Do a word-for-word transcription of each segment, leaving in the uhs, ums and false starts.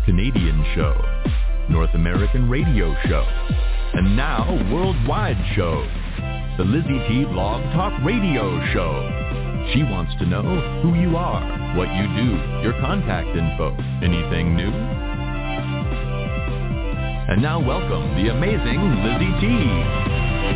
Canadian show, North American radio show, and now worldwide show, the Lizzie T Blog Talk Radio Show. She wants to know who you are, what you do, your contact info, anything new. And now welcome the amazing Lizzie T.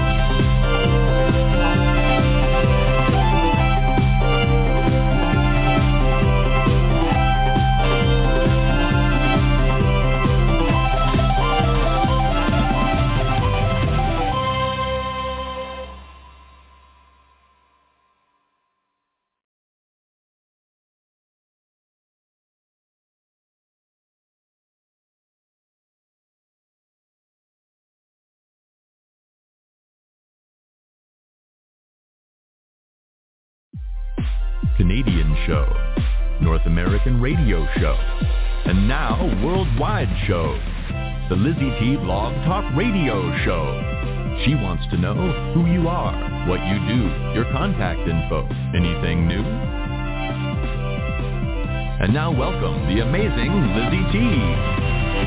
Canadian show, North American radio show, and now worldwide show, the Lizzie T Blog Talk Radio Show. She wants to know who you are, what you do, your contact info, anything new. And now welcome the amazing Lizzie T.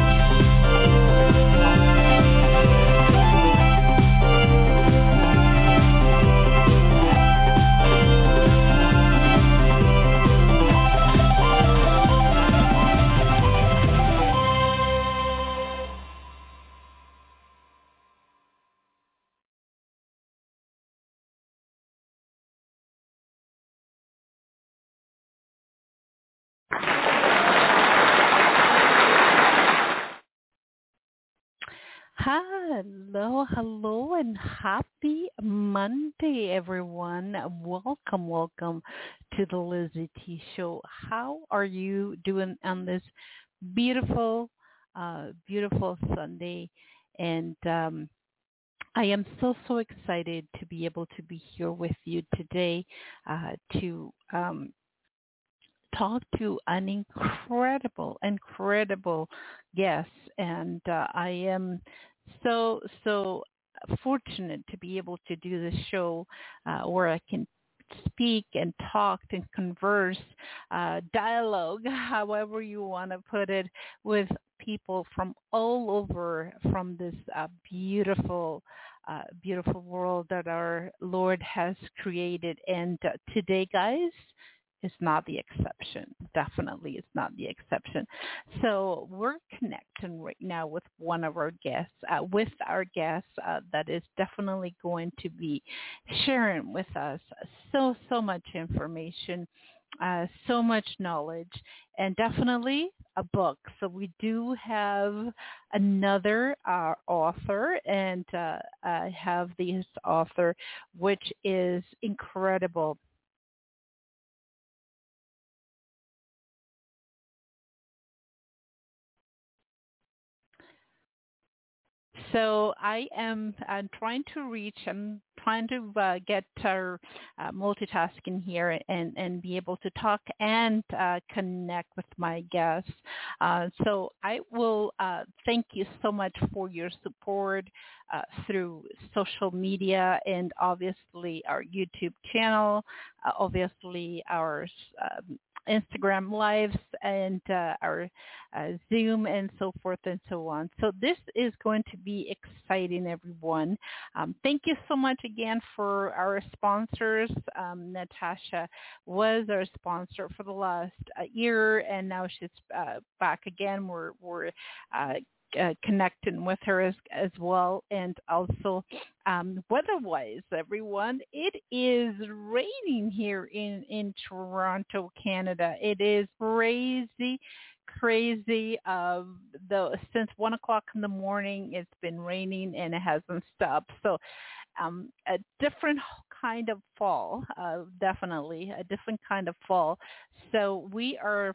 Hello, hello, and happy Monday, everyone. Welcome, welcome to the Lizzie T Show. How are you doing on this beautiful, uh, beautiful Sunday? And um, I am so, so excited to be able to be here with you today uh, to um, talk to an incredible, incredible guest. And uh, I am so, so fortunate to be able to do this show uh, where I can speak and talk and converse, uh, dialogue, however you want to put it, with people from all over from this uh, beautiful, uh, beautiful world that our Lord has created. And uh, today, guys, is not the exception. Definitely it's not the exception. So we're connecting right now with one of our guests, uh, with our guest uh, that is definitely going to be sharing with us so, so much information, uh, so much knowledge, and definitely a book. So we do have another uh, author, and uh, I have this author, which is incredible. So I am I'm trying to reach, I'm trying to uh, get our uh, multitasking here and, and be able to talk and uh, connect with my guests. Uh, so I will uh, thank you so much for your support uh, through social media and obviously our YouTube channel, uh, obviously our um, Instagram lives and uh, our uh, Zoom and so forth and so on. So this is going to be exciting, everyone. Um, thank you so much again for our sponsors. Um, Natasha was our sponsor for the last uh, year, and now she's uh, back again. We're, we're uh, Uh, connecting with her as, as well. And also um, weather-wise, everyone, it is raining here in, in Toronto, Canada. It is crazy, crazy. Uh, the, since one o'clock in the morning, it's been raining and it hasn't stopped. So um, a different kind of fall, uh, definitely, a different kind of fall. So we are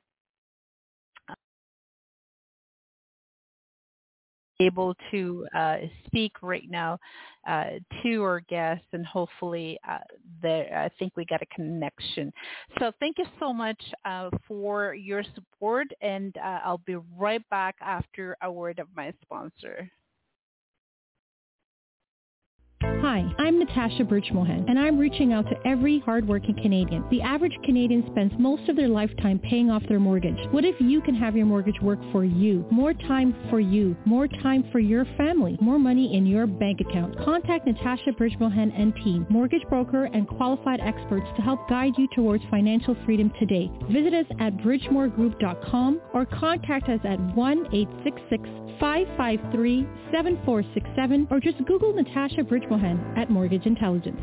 able to uh, speak right now uh, to our guests, and hopefully uh, there, I think we got a connection. So thank you so much uh, for your support, and uh, I'll be right back after a word of my sponsor. Hi, I'm Natasha Birchmohan, and I'm reaching out to every hardworking Canadian. The average Canadian spends most of their lifetime paying off their mortgage. What if you can have your mortgage work for you? More time for you. More time for your family. More money in your bank account. Contact Natasha Birchmohan and team, mortgage broker and qualified experts to help guide you towards financial freedom today. Visit us at bridgemore group dot com or contact us at one eight six six, five five three, seven four six seven or just Google Natasha Birchmohan at Mortgage Intelligence.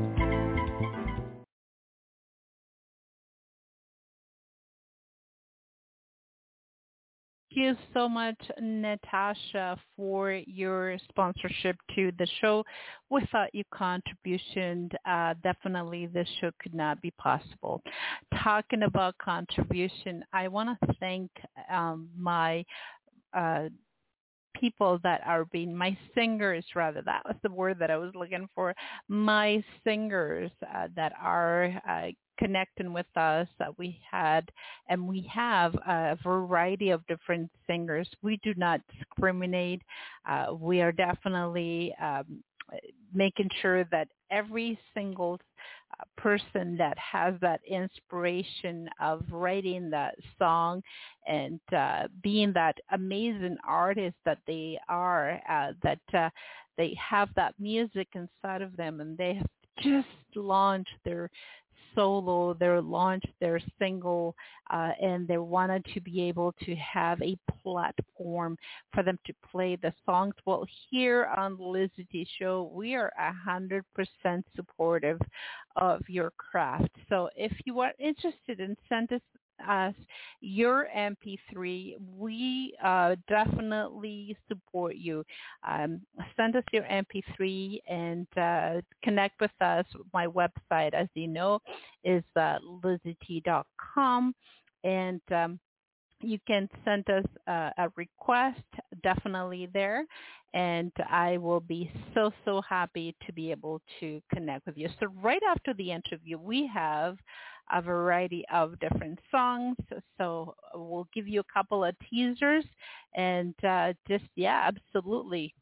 Thank you so much, Natasha, for your sponsorship to the show. Without your contribution, uh, definitely this show could not be possible. Talking about contribution, I want to thank um, my uh, people that are being, my singers rather, that was the word that I was looking for, my singers uh, that are uh, connecting with us. Uh, we had and we have a variety of different singers. We do not discriminate. Uh, we are definitely um, making sure that every single uh, person that has that inspiration of writing that song and uh, being that amazing artist that they are, uh, that uh, they have that music inside of them, and they have just launched their solo, they launched their single, uh, and they wanted to be able to have a platform for them to play the songs. Well, here on the Lizzie T Show, we are one hundred percent supportive of your craft. So if you are interested in send us us your M P three, we uh, definitely support you. Um, send us your M P three and uh, connect with us. My website, as you know, is uh, lizzie t dot com, and um, you can send us uh, a request definitely there, and I will be so, so happy to be able to connect with you. So right after the interview, we have a variety of different songs. So we'll give you a couple of teasers and uh, just, yeah, absolutely.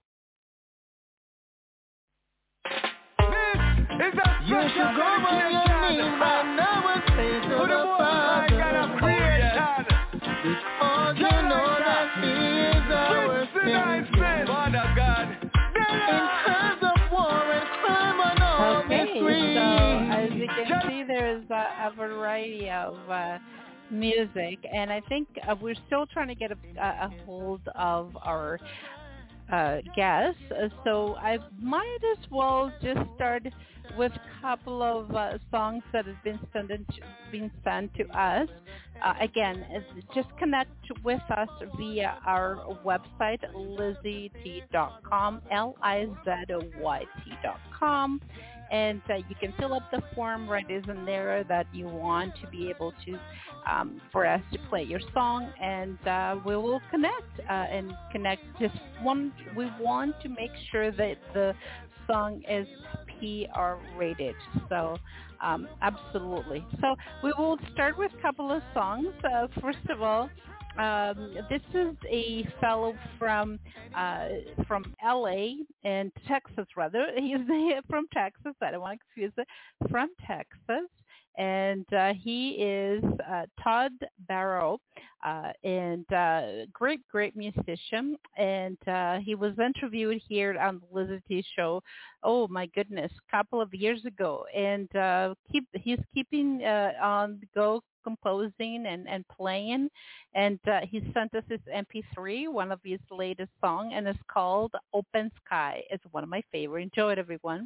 Is that you should go on your knees by now and say to the Father, because you know that He is our King. Father God, in times of war and famine on the street. So as you can see, there's a, a variety of uh, music, and I think uh, we're still trying to get a, a hold of our uh, guests. Uh, so I might as well just start with a couple of uh, songs that have been sent, in, been sent to us. Uh, again, just connect with us via our website, lizzie t dot com, L I Z O Y T dot com. And uh, you can fill up the form right is in there that you want to be able to, um, for us to play your song, and uh, we will connect uh, and connect. Just one, we want to make sure that the song is P R rated. So um, absolutely. So we will start with a couple of songs. Uh, first of all, Um, this is a fellow from uh, from L A and Texas, rather. He's from Texas. I don't want to confuse it. From Texas, and uh, he is uh, Todd Barrow, uh, and uh, great, great musician. And uh, he was interviewed here on the Lizzie T Show. Oh my goodness, a couple of years ago, and uh, keep he's keeping uh, on the go, composing and, and playing, and uh, he sent us his M P three, one of his latest songs, and it's called Open Sky. It's one of my favorite. Enjoy it, everyone.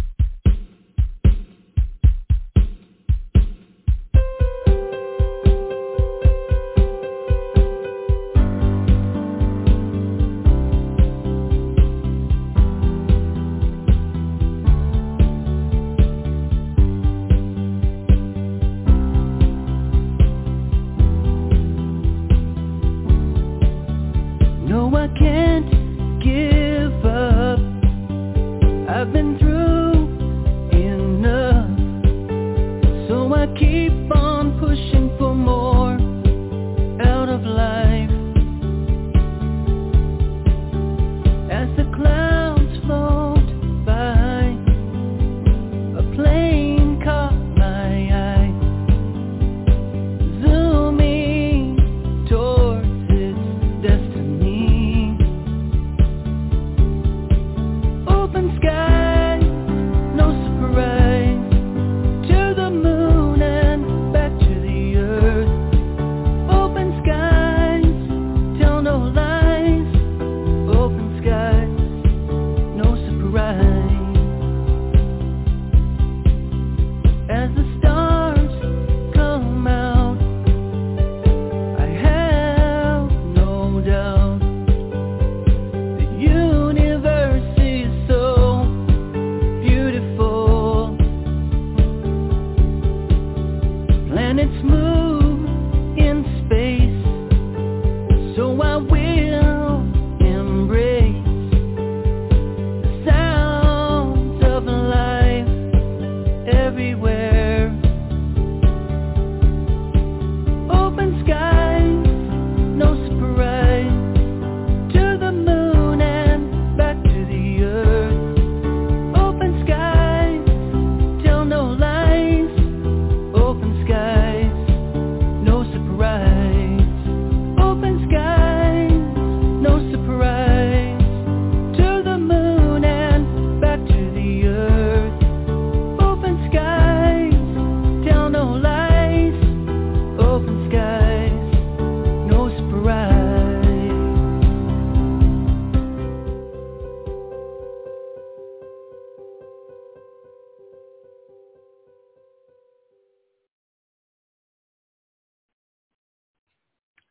I've been through enough, so I keep on pushing for more out of life. As the clouds float by,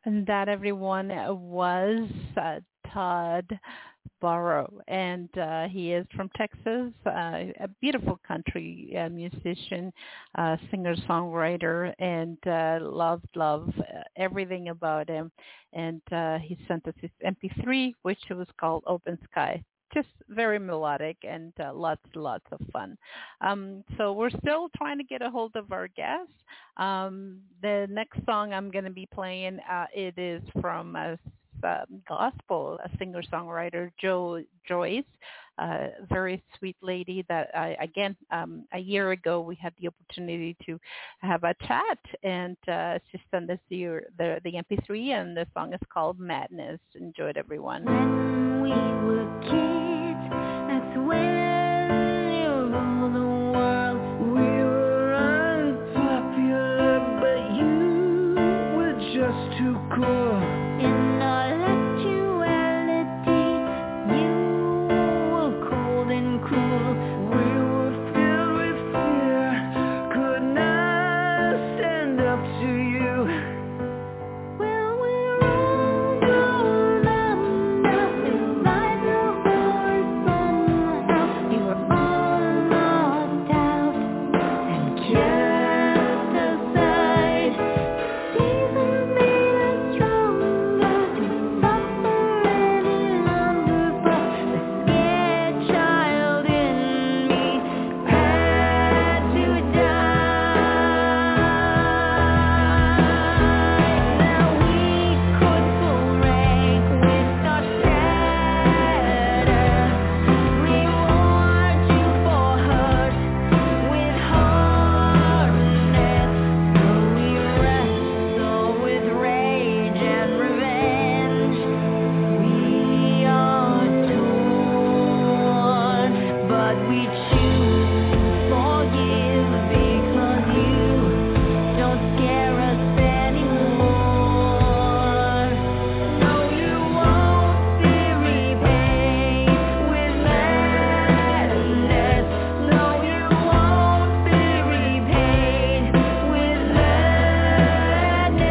And that, everyone, was uh, Todd Barrow, and uh, he is from Texas, uh, a beautiful country uh, musician, uh, singer-songwriter, and uh, loved, love uh, everything about him. And uh, he sent us his M P three, which was called Open Sky. Just very melodic and uh, lots, lots of fun. Um, so we're still trying to get a hold of our guests. Um, the next song I'm going to be playing, uh, it is from a uh, gospel, a singer-songwriter, Jo Joyce, a very sweet lady that, I, again, um, a year ago we had the opportunity to have a chat, and uh, she sent us the, the, the M P three, and the song is called Madness. Enjoy it, everyone. When we were kids, that's when you ruled the world. We were unpopular, but you were just too cool. In our actuality, you were cold and cruel. We were filled with fear, could not stand up to you. Well, we're all grown up now, and life will hold somehow. We were all locked out and cast aside. Jesus made us stronger to suffer any longer, but the scared child in me had to die. Now we could pull rank with our shadow. We warned you for hurt with hardness. So we wrestle with rage and revenge. We are torn, but we choose to forgive because you don't scare us anymore. No, you won't be repaid with madness. No, you won't be repaid with madness.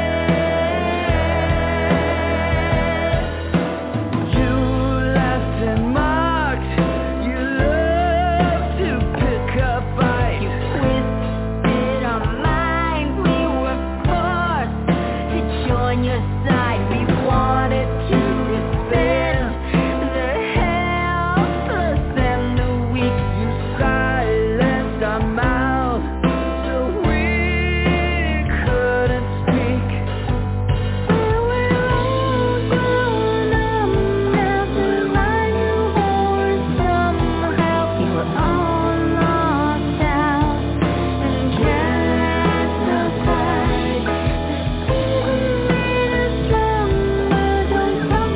You left and marked. You love to pick up fights. You twisted our minds. We were forced to join your side. We wanted to defend the helpless and the weak. You silenced our mouths so we couldn't speak. Well, we're all grown up now, the line you wore somehow. We were all locked out and cast aside. Jesus made us stronger, don't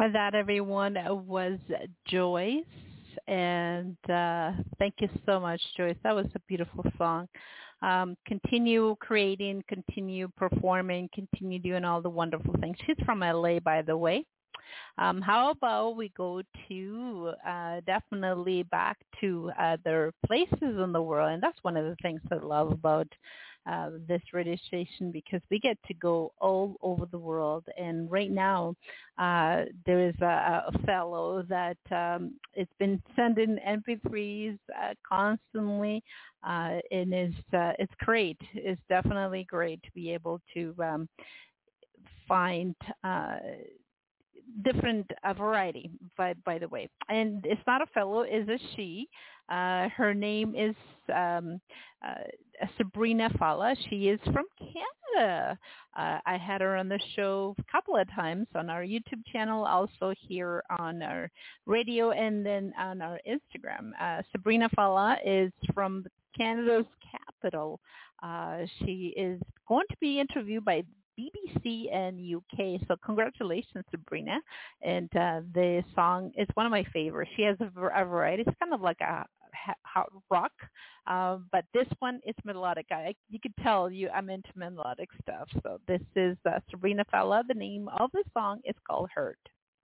That, everyone, was Joyce. And uh, thank you so much, Joyce. That was a beautiful song. Um, continue creating, continue performing, continue doing all the wonderful things. She's from L A, by the way. Um, how about we go to uh, definitely back to other places in the world? And that's one of the things I love about uh, this radio station, because we get to go all over the world. And right now, uh, there is a, a fellow that um, it's been sending M P threes uh, constantly, uh, and is uh, it's great. It's definitely great to be able to um, find Uh, different uh, variety, by, by the way. And it's not a fellow, it's a she. Uh, her name is um, uh, Sabrina Fala. She is from Canada. Uh, I had her on the show a couple of times on our YouTube channel, also here on our radio, and then on our Instagram. Uh, Sabrina Fala is from Canada's capital. Uh, she is going to be interviewed by B B C and U K. So congratulations, Sabrina. And uh, the song is one of my favorites. She has a, a variety. It's kind of like a hot rock, uh, but this one is melodic. I, you could tell you I'm into melodic stuff. So this is uh, Sabrina Fala. The name of the song is called Hurt.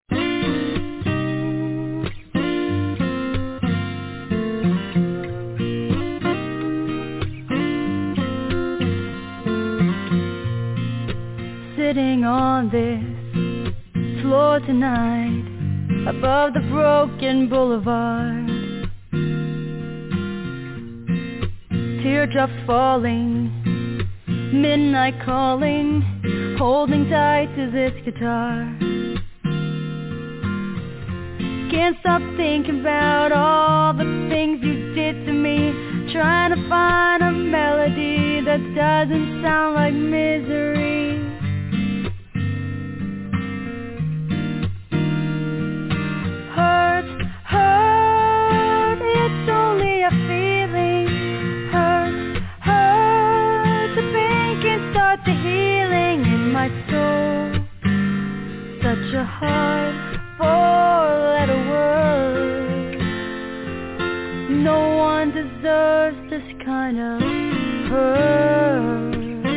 Sitting on this floor tonight, above the broken boulevard, teardrops falling, midnight calling, holding tight to this guitar. Can't stop thinking about all the things you did to me, trying to find a melody that doesn't sound like misery. Hurt, hurt, it's only a feeling. Hurt, hurt, the pain can start the healing in my soul. Such a hard four-letter word. No one deserves this kind of hurt.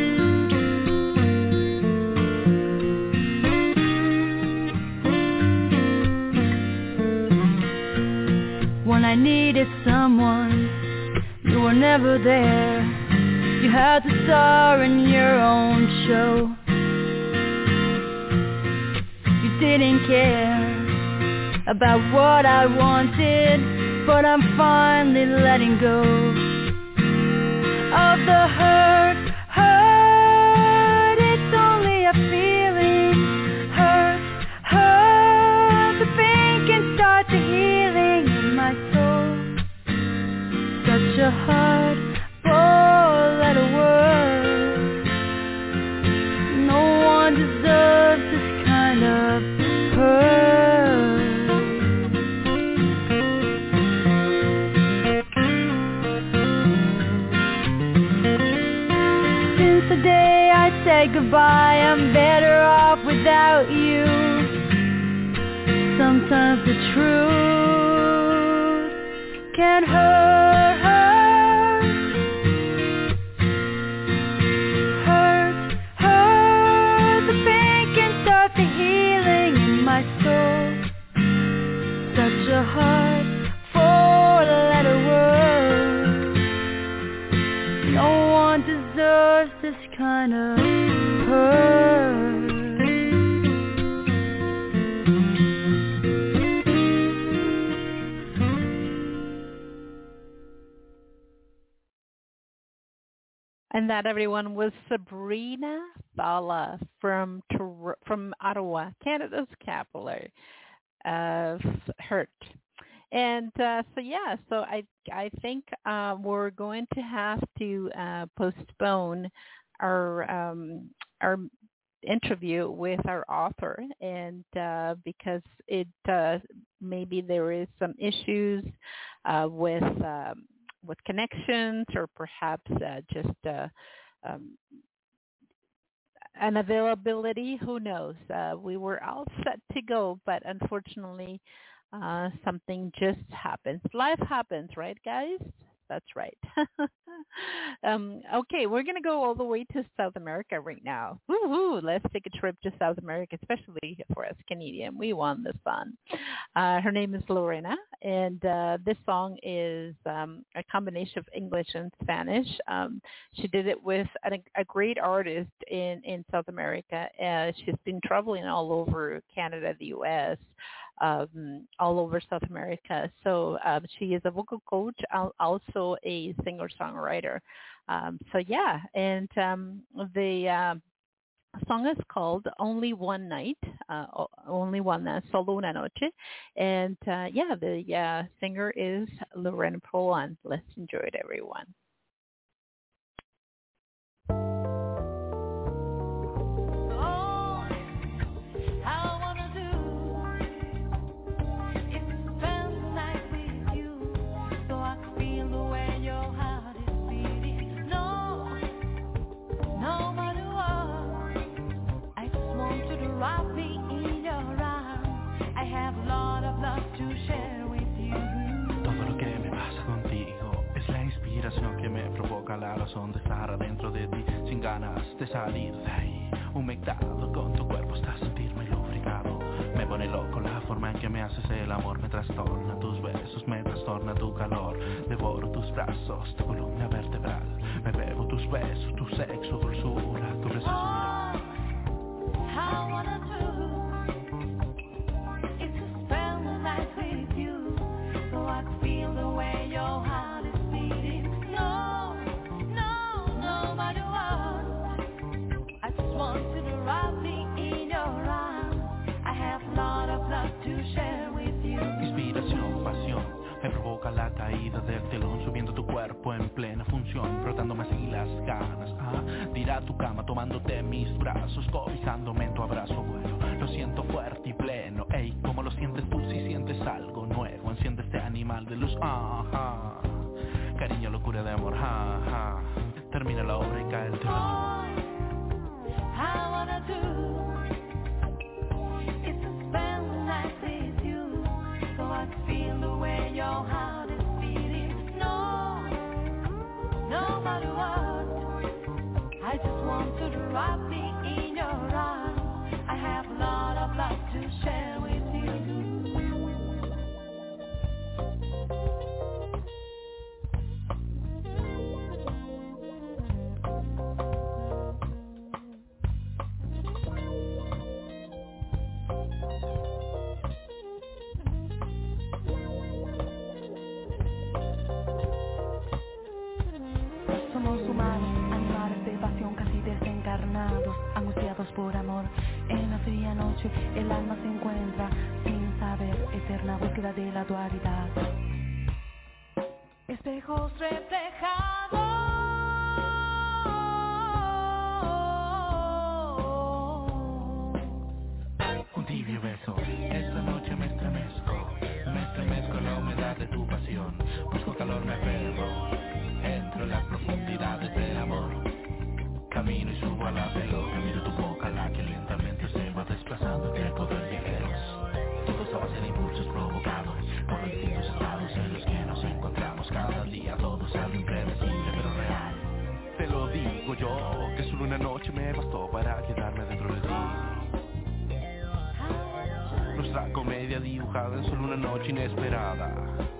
When I needed someone, you were never there. You had to star in your own show. You didn't care about what I wanted, but I'm finally letting go of the hurt, hurt, it's only a feeling. Hurt, hurt, the pain can start the healing in my soul. Such a hard four-letter word. No one deserves this kind of hurt. Since the day I said goodbye, I'm better off without you. Sometimes the truth can hurt, hurt, hurt. The pain can start the healing in my soul. Such a hard four-letter word. No one deserves this kind of hurt. And that, everyone, was Sabrina Fala from Tor- from Ottawa, Canada's capital of Hurt. And uh, so, yeah, so I I think uh, we're going to have to uh, postpone our um, our interview with our author, and uh, because it uh, maybe there is some issues uh, with um, with connections, or perhaps uh, just uh, um, and availability, who knows? Uh, we were all set to go, but unfortunately, uh, something just happens. Life happens, right, guys? That's right. um, okay, we're going to go all the way to South America right now. Woo-hoo, let's take a trip to South America, especially for us Canadian. We want the sun. Uh, her name is Lorena, and uh, this song is um, a combination of English and Spanish. Um, she did it with a, a great artist in, in South America. Uh, she's been traveling all over Canada, the U S, um, all over South America. So um, she is a vocal coach, also a singer-songwriter. Um, so yeah, and um, the um, song is called Only One Night, uh, Only One Night, Solo Una Noche. And uh, yeah, the uh, singer is Lorena Prolan. Let's enjoy it, everyone. Que me provoca la razón de estar adentro de ti sin ganas de salir de ahí. Humectado con tu cuerpo hasta sentirme lubricado. Me pone loco la forma en que me haces el amor. Me trastorna tus besos, me trastorna tu calor. Devoro tus brazos, tu columna vertebral. Me bebo tus besos, tu sexo, dulzura, tu resucitar. Inspiración, pasión, me provoca la caída del telón, subiendo tu cuerpo en plena función, frotándome así las ganas, ah, tirar tu cama, tomándote mis brazos, cobijándome en tu abrazo, bueno, lo siento fuerte y pleno, ey, ¿cómo lo sientes tú si sientes algo nuevo? Enciende este animal de luz, ah, cariño, locura de amor, ah, ah, termina la obra y cae el telón. Your heart is beating, no, no matter what, I just want you to wrap me in your arms. I have a lot of love to share with you. Angustiados por amor, en la fría noche el alma se encuentra sin saber, eterna búsqueda de la dualidad. Espejos reflejados, un tibio beso, esta noche me estremezco, me estremezco en la humedad de tu pasión, busco calor, me aferro, entro en las profundidades del amor. Camino y subo a la veloz, miro tu boca, la que lentamente se va desplazando entre poder viajeros. Todos a base de impulsos provocados por distintos estados en los que nos encontramos cada día. Todo es algo impredecible pero real. Te lo digo yo, que solo una noche me bastó para quedarme dentro de ti. Nuestra comedia dibujada en solo una noche inesperada.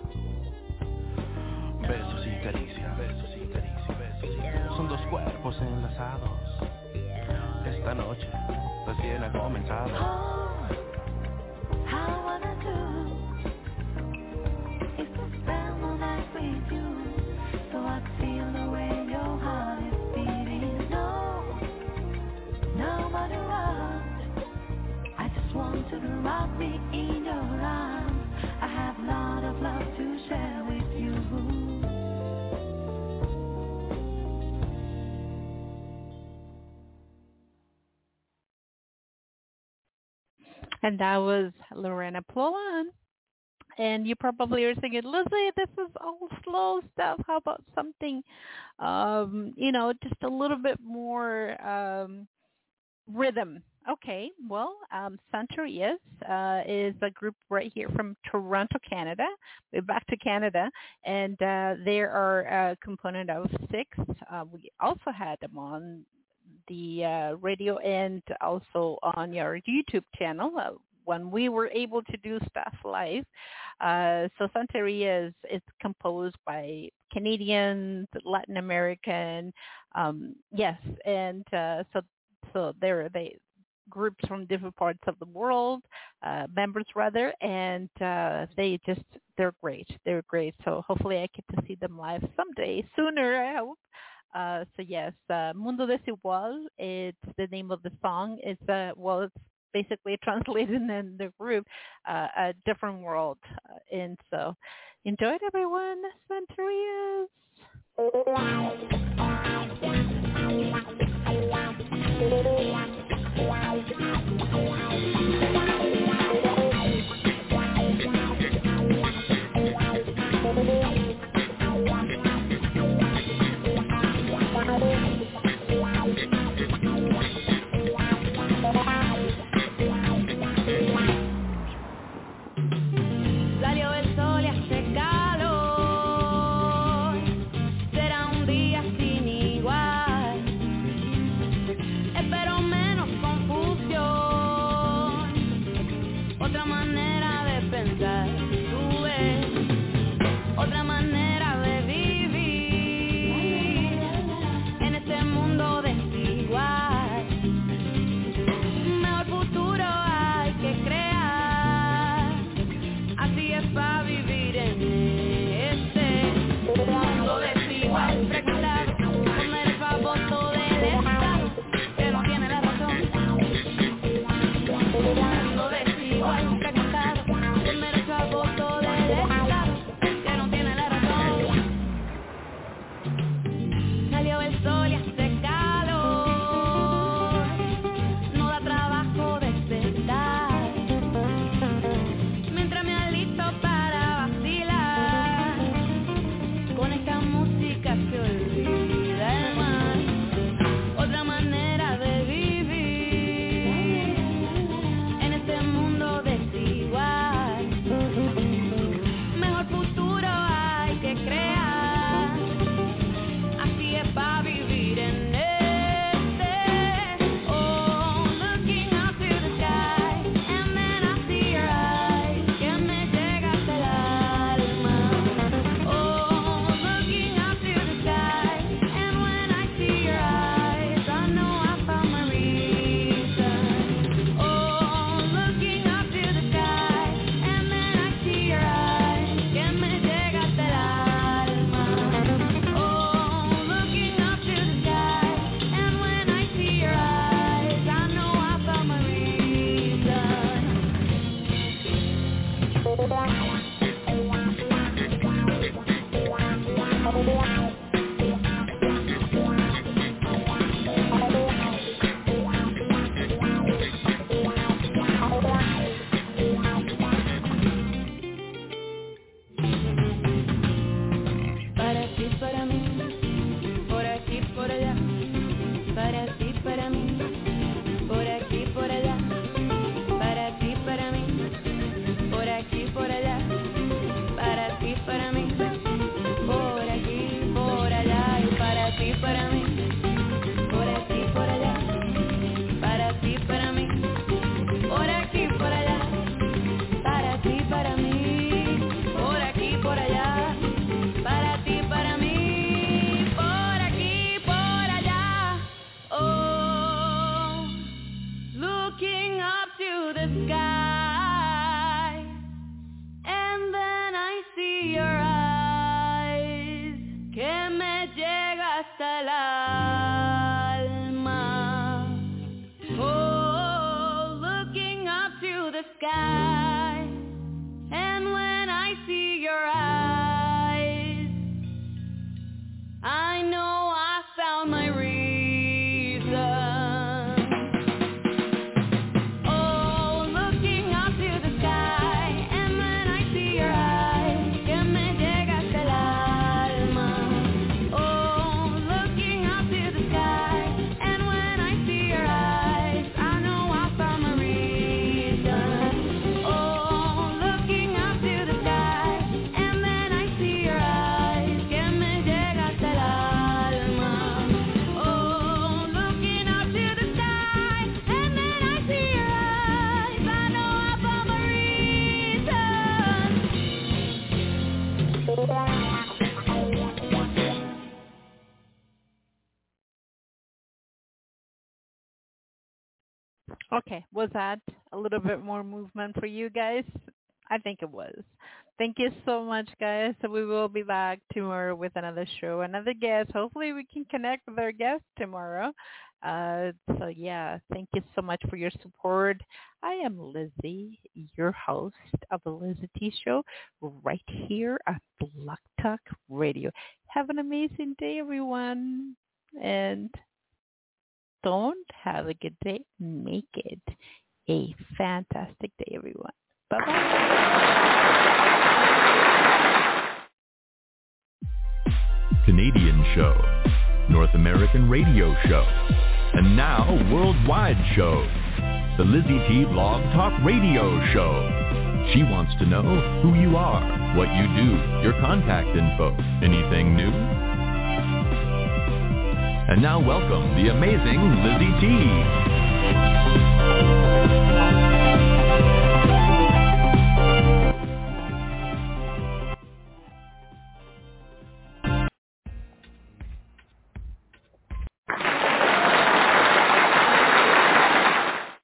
Besos y caricias, besos y caricias, besos y caricias. Son dos cuerpos enlazados. Esta noche recién ha comenzado. Oh, I wanna do is to spend the night with you, so I can feel the way your heart is beating. No, no matter what, I just want you to wrap me in your arms. I have a lot of love to share with you. And that was Lorena Prolan. And you probably are thinking, Lizzie, this is all slow stuff. How about something, um, you know, just a little bit more, um, Rhythm. Okay. Well, um, Santerias uh, is a group right here from Toronto, Canada. We're back to Canada, and uh, they are a component of six. Uh, we also had them on the uh, radio and also on your YouTube channel uh, when we were able to do stuff live. Uh, so Santeria is, is composed by Canadians, Latin American, um, yes, and uh, so so they're they groups from different parts of the world, uh, members rather, and uh, they just they're great. They're great. So hopefully I get to see them live someday, sooner I hope. Uh, so yes, uh, Mundo Desigual, it's the name of the song. It's uh, well, it's basically translated in the group, uh, a different world. Uh, and so enjoy it, everyone. Santerias. Salió el sol y hace calor, será un día sin igual, espero menos confusión, otra manera de pensar, tú ves, otra manera Okay, was that a little bit more movement for you guys? I think it was. Thank you so much, guys. So we will be back tomorrow with another show, another guest. Hopefully we can connect with our guest tomorrow. Uh, so, yeah, thank you so much for your support. I am Lizzie, your host of the Lizzie T Show, right here at Blog Talk Radio. Have an amazing day, everyone. And don't have a good day. Make it a fantastic day, everyone. Bye-bye. Canadian show, North American radio show, and now worldwide show. The Lizzie T Blog Talk Radio Show. She wants to know who you are, what you do, your contact info, anything new? And now welcome the amazing Lizzie T.